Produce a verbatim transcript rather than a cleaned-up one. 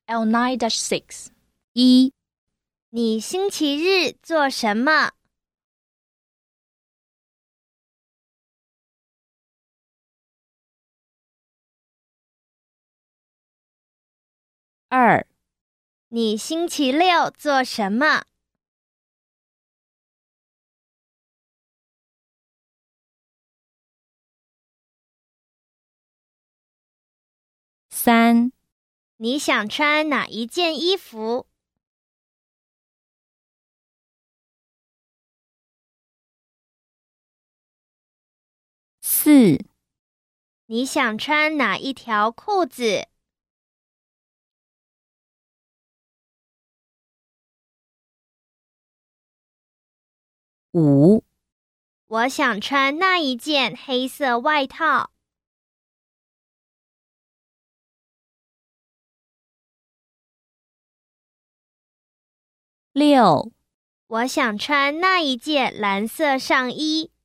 L nine dash six 一、 你星期日做什么？ 二、 你星期六做什么？ 三、 你想穿哪一件衣服？ 四、 你想穿哪一条裤子？ 五、 我想穿那一件黑色外套。 六、 我想穿那一件蓝色上衣。